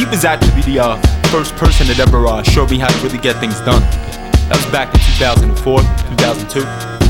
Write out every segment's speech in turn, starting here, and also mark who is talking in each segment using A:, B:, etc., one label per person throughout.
A: was actually the first person that ever showed me how to really get things done. That was back in 2004, 2002.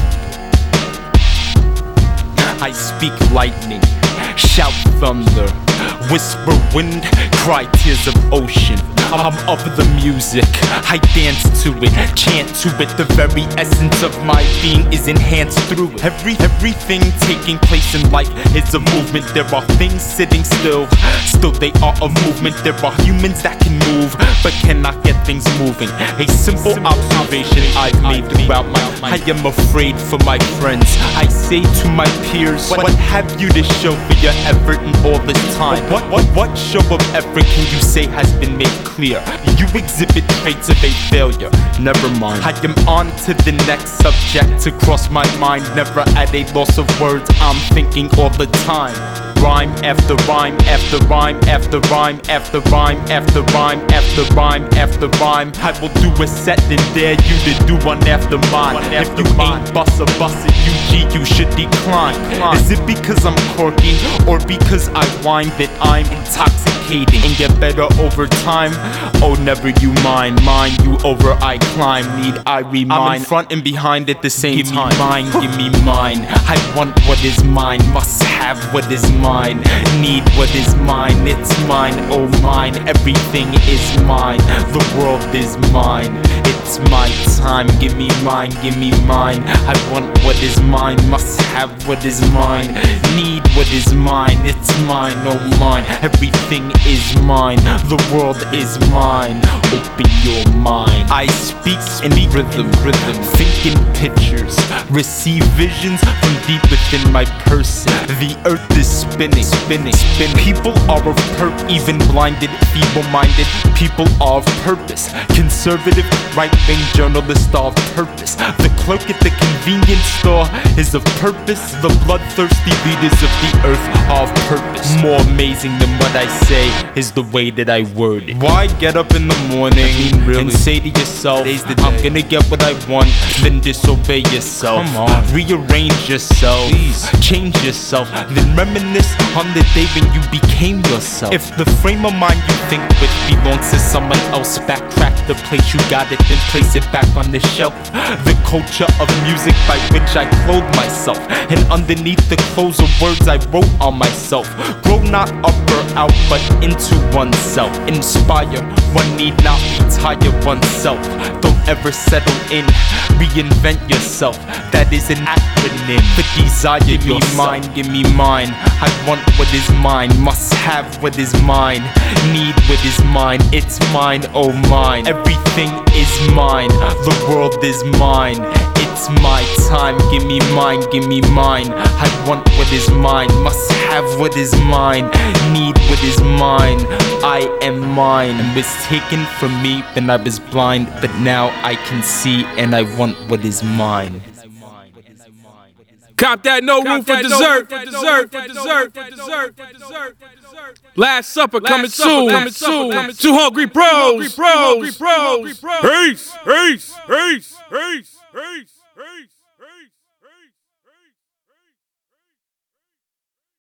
A: I speak lightning, shout thunder, whisper wind, cry tears of ocean. I'm of the music, I dance to it, chant to it. The very essence of my being is enhanced through it. Everything taking place in life is a movement. There are things sitting still, still they are a movement. There are humans that can move, but cannot get things moving. A simple observation I've made throughout my life. I am afraid for my friends. I say to my peers, what have you to show for your effort in all this time? What show of effort can you say has been made clear? You exhibit traits of a failure. Never mind, I am on to the next subject to cross my mind. Never at a loss of words, I'm thinking all the time. Rhyme after rhyme after rhyme after rhyme after rhyme after rhyme after rhyme after rhyme. I will do a set and dare you to do one after mine. If you ain't bust it, UG, you should decline. Is it because I'm quirky or because I whine that I'm intoxicating and get better over time? Oh, never you mind you over I climb. Need I remind? I'm in front and behind at the same time. Give me mine. I want what is mine, must have what is mine. Need what is mine, it's mine, oh mine. Everything is mine, the world is mine. It's my time, give me mine, give me mine. I want what is mine, must have what is mine. Need what is mine, it's mine, oh mine. Everything is mine, the world is mine. Open your mind. I speak in rhythm, think in pictures, receive visions from deep within my person. The earth is spinning. People are of purpose, even blinded, feeble-minded. People are of purpose. Conservative, right-wing journalists are of purpose. The clerk at the convenience store is of purpose. The bloodthirsty leaders of the earth are of purpose. More amazing than what I say is the way that I word it. Why get up in the morning and say to yourself, I'm gonna get what I want, then disobey yourself? Come on. Rearrange yourself, change yourself, then reminisce on the day when you became yourself. If the frame of mind you think with belongs to someone else, backtrack the place you got it, then place it back on the shelf. The culture of music by which I clothe myself, and underneath the clothes of words I wrote on myself. Grow not up or out, but into oneself. Inspire, one need not retire oneself. Don't ever settle in, reinvent yourself. That is an acronym for desire. Give me mine, give me mine. I want what is mine, must have what is mine. Need what is mine, it's mine, oh mine. Everything is mine, the world is mine. It's my time, give me mine, give me mine. I want what is mine, must have what is mine. Need what is mine, I am mine. It was taken from me when I was blind, but now I can see and I want what is mine.
B: Cop that, no room for dessert. Last supper coming soon. Two hungry bros. Peace.